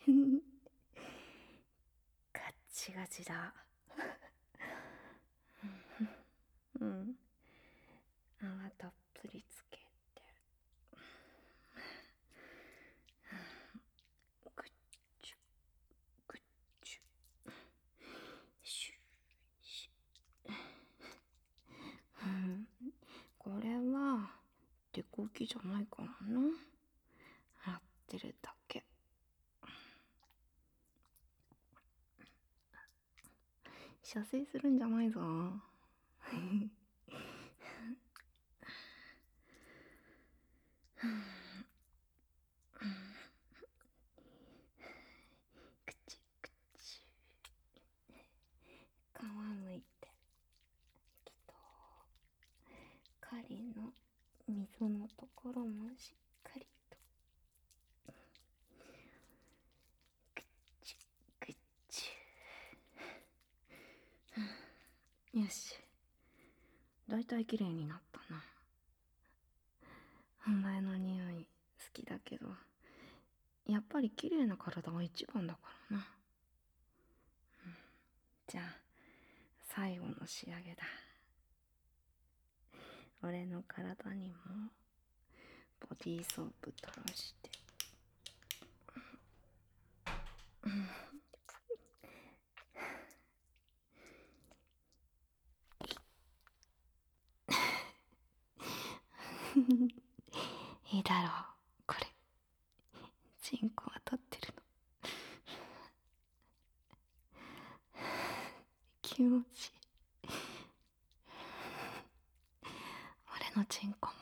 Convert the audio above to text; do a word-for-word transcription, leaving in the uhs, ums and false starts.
ガッチガチだ。うん。泡たっぷりつけて。ぐっちゅ、ぐっちゅ。シュッシュッ。うん。これは、手こきじゃないかもな。洗ってるだけ。射精するんじゃないぞ。くちくち。皮むいて。きっと針の溝のところもしっかりと。くちくち。よし。だいたいきれいになったな。お前の匂い好きだけど、やっぱりきれいな体が一番だからな。うん、じゃあ最後の仕上げだ。俺の体にもボディーソープ垂らして。いいだろう、これ。チンコ当たってるの。気持ちいい。俺のチンコも